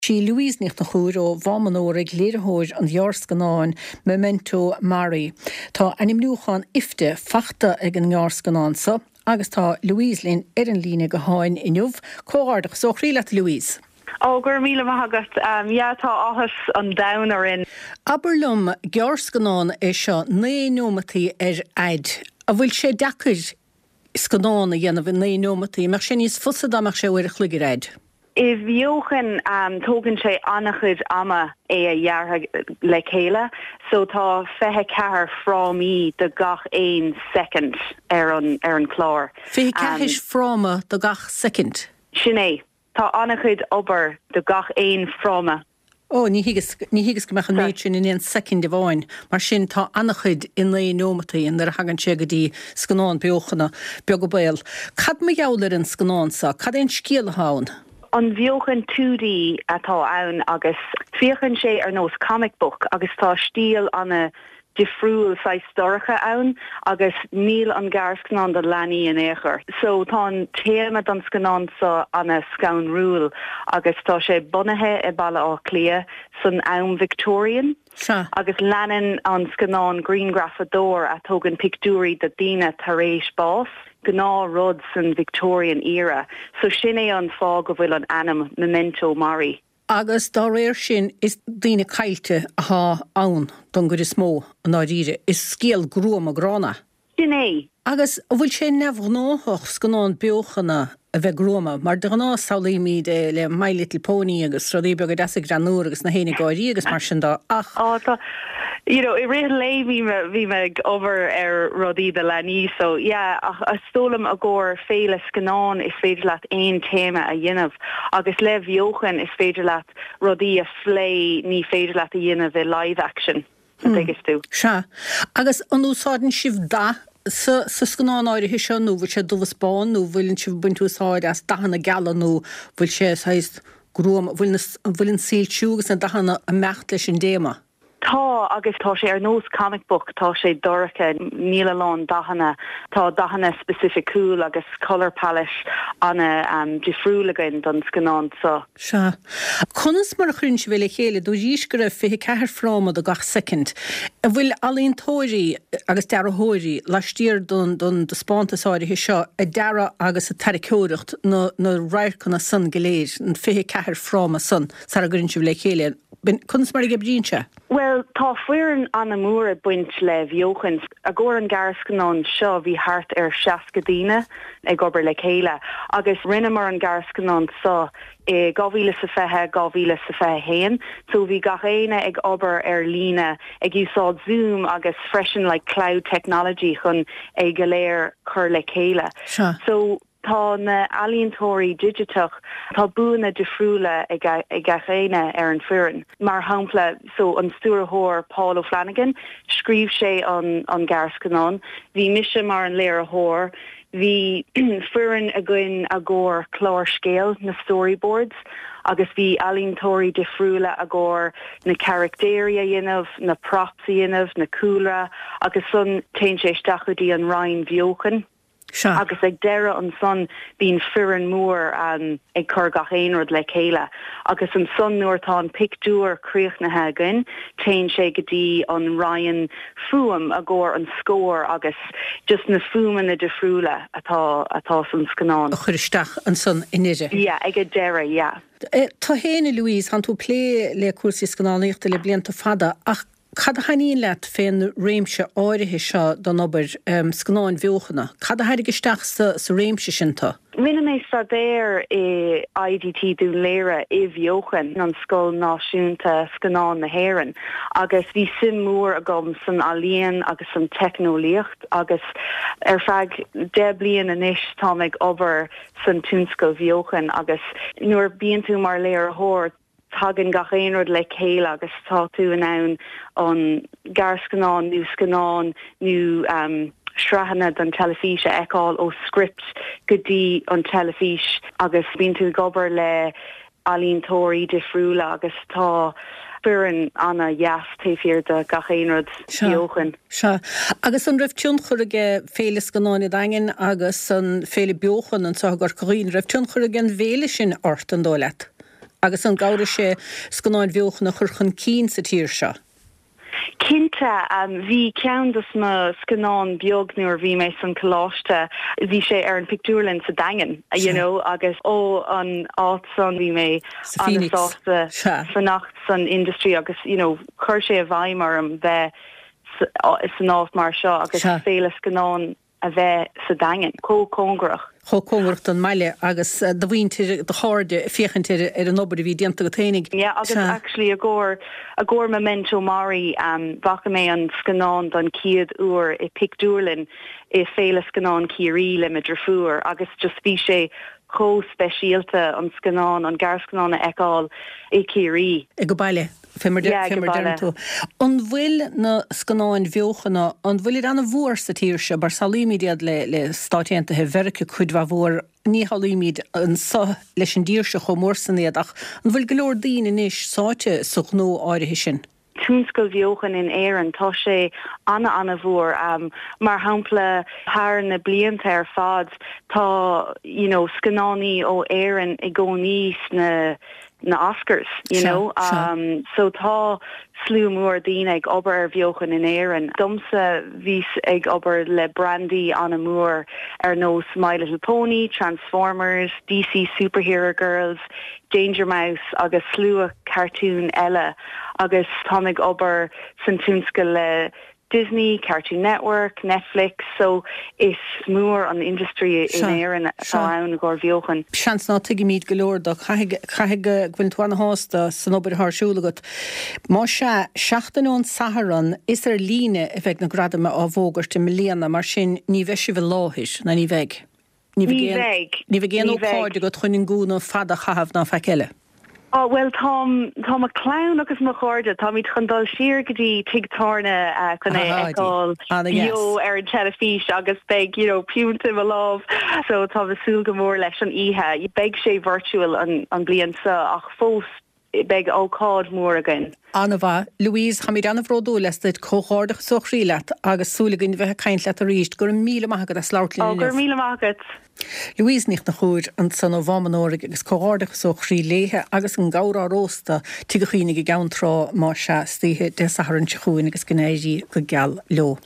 Sí Louise nicht na chúr ó bhamanóra léirthóir an Ghearscanáin Memento Mori. Tá anim nuúchan ifte fachta ag an Ghearscanáin sa, agus tá Louise linn an líne go háin inniuh, cóardach so chrílat Louise. Gur míle maithagad, tá áthas an downar in. Aberlum Ghearscanáin é seo néonómataí aid, a bhfuil sé deacair scanána dhéanamh néonómataí, mar sin níos fusad amach sé uair a chluigear aid. If Jochen tógann sé annachid ama é a dheartha le chéile, so tá fethe cethar frámí de gach 1 second ar an chlár. Fethe cethis fráma de gach second? Sin é, tá annachid obair de gach 1 fráma. Ní higus go mechan méid sin in 1 second bháin, mar sin tá annachid in néonómataí an ar hagann sé go dtí scanán beochanna beag go béal. Cad me geallar an scanán sa? Cad éon scéal hán? An bheochan 2D atá ann agus fiochan sé ar nós comic book agus tá stíl anna difriúil saistóracha ann agus níl an Ghearscanáin de leanaí in éair. So tá téama an scanán sa anna scaun rúil agus tá sé bunathe I balla á clia san ann Victorian. Agus leanan an scanán Green Graffador a tógan pictúrí de daoine tar éis bás. Gná rud san Victorian era, so sin é an fág go bhfuil an anam Memento Mori. Agus dá réir sin is daoine cailte atá ann don gur is mó an áíre, is scéal gruam a grána. Sin é. Agus bhfuil sé nebhnóthach scanán beochanna a bheith gruama, mar de gná saolaí míad le My Little Pony agus rodí beag a deasa granúr agus na héna gáirí agus mar sin dá ach. I réad lei bhí me over rodí de leanaí, so a stólam a ggóir féile scanán is féidir leat aon téma a dhéanamh, agus le bheochan is féidir leat rodí a phlé ní féidir leat a dhéanamh i live action. Se, agus an úsáidin sibh da sa scanán áirithe seo nó bhfuil sé dubh Spáin nó bhfuiln sibh buint úsáid as dahanna gala nó bhfuil sé saist gruam bhfuiln síltúgus an dahanna a mecht leis an déma. Tá agus tá sé ar nós comic book tá sé doracha níl alón dahanna tá dahanna specificúil agus colour palette anna difriúlagan don scanán sa. Se. Conas mar a chun se bhfuil chéile dú díos go raibh fithe cethir fráma do gach second. A bhfuil alíonn tóirí agus dearthóirí leistír don de spántasáirithe seo a deara agus a taricóireacht nó raircanna san goléir an fithe cethir fráma san sa a gurinn se bhfuil chéile. Conas mar a gebrínse? Well, tá fuireann anna móra buint le bheochan a ggóir an Ghearscanáin seo bhí hart ar 60 duine ag obair le chéile, agus rinne mar an Ghearscanáin sa 2025 héin, so bhí gach éine ag obair ar líne ag úsáid Zoom agus freisin like cloud technology chun ag go léir chur le chéile. So tá na alíontóirí digitach tá buanna difriúla ag gachéine ar an fuireann. Mar hampla, so an stúrthóir Paul O'Flanagan, scríb sé an Ghearscanáin, bhí mise mar an léir thóir, bhí fuireann a gcuin a ggóir chlár scéal na storyboards, agus bhí alíontóirí difriúla a ggóir na charactéria dhéanamh, na props dhéanamh, na cúlra, agus son téann sé stachudaí an Ryan bheochan. Agus ag deire an son bín fuireann mór ag chur gach éonrad le chéile. Agus an son nuairtá an pictúr críochnathe gin, téann sé go dtí an Ryan fuam a ggóir an scór agus just na fuaman na difriúla atá san scanán. A chuiristeach an son inire? Ag a deire, Tá héna Louise, han tú plé le cuasí scanánaíochta le blianta fada, ach cad a haíon leat féin réimse áirithe seo don obair scanáin bheochanna? Cad a hairigh isteach sa réimse sinnta? Rinne mé stadéir I IDT dún léire I bheochan an scoil náisiúnta scanán na hÉireann, agus bhí sim mór agam san alíon agus san technolíocht, agus ar feadh 10 bliain anois tá ag obair san túnscoil bheochan, agus nuair bíonn tú mar léir thóir tagan gach éonrad le chéile agus tá tú an ann an Ghearscanáin nó scanán nó srahanna don telefíse eáil ó script go dtí an telefís agus bíonn tú gobar le alíontóirí difriúla agus tá fuireann anna jaas taobhfir de gach éonrad bheochan. Se. Agus an raibh tiún chuige féile scanáin daingin agus an féile beochan an sa gur choín raibh tiún chuige an bhéile sin ort an dóileat. Agus an gáire sé scanáid bheoch na churchan cín sa tír seo. Cinnte bhí ceantas na scanán beag nuair bhí mé san choláiste bhí sé ar an picúrlinn sa dagan agus an áit san bhí mé anáasta fannacht san industry agus chuir sé a bhaimar an bheith san áit mar seo agus féle scanán a bheith sa dagan cócóngrach. Chócóngracht an meile agus do bhhaintir de cháde fiochantir ar an obair bhí dianta go ténig. Yeah, agus actually a gór memento mari bhacha mé an scanán don ciad uair I picúrlinn I féle scanán ciarí le meidir fuair agus just bhí sé co-speisialta an scanán an gar scanán a eáil I ciarí. I go baile. Fimmer tú. An bhfuil na scanáin bheochanna, an bhfuil anna bhór sa tíir se bar salíimiad le stáitianta he vercha chudhha bhór ní halíimiad an sa leis an díir se chomór sannéad ach an bhfuil golóir daoine inis sáte such nó áirithe sin. Túnscoil bheochan in éan tá sé anna bhór mar hampla thar na blianta ar fad tá scanánaí ó éan I go níos na Oscars, so tá slú mór daoine ag obair ar bheochan in éan. Domsa vís ag obair le Brandy Anna Moore ar nós My Little Pony, Transformers, DC Superhero Girls, Danger Mouse agus slú a cartoon eile agus tánig obair san túnscoil le Disney, Cartoon Network, Netflix, so is mór an industry in éan an ggur bheochan. Seans ná tuigi míad golóir do chaithig gfuil tú anna hásta san obair thsúlagat. Má se 16 Saharan is líne a bheith na gradama á bhógart milliana mar sin ní bheisi bh láthis na ní bheith. Ní bheith géan ó cáide go chuinn gúna fada chahabh ná feiceile. Oh, well, Tom a clown agus ma chorda, Tom id chundal sir godi tigtarna chunne eáil yo ar an telefís agus beg, puúnta a love. So Tom a súl gomór leis an ihe. I beg sé virtual an blian sa ach fós beg ócád mór again. Anna bha, Louise, ha mi anna bhródó leis cóchádach soch rilet agus súlagin bheith caint le a ríist gur míle maigad a slautlín. Gur míle maigad. Louise nicht na chúid an san ó bhamanórig agus cóchádach soch rí léthe agus an gaurá rósta tuigechénig I gauntrá má se stíthe de Saharan Chúin agus gnéidí go geal lo.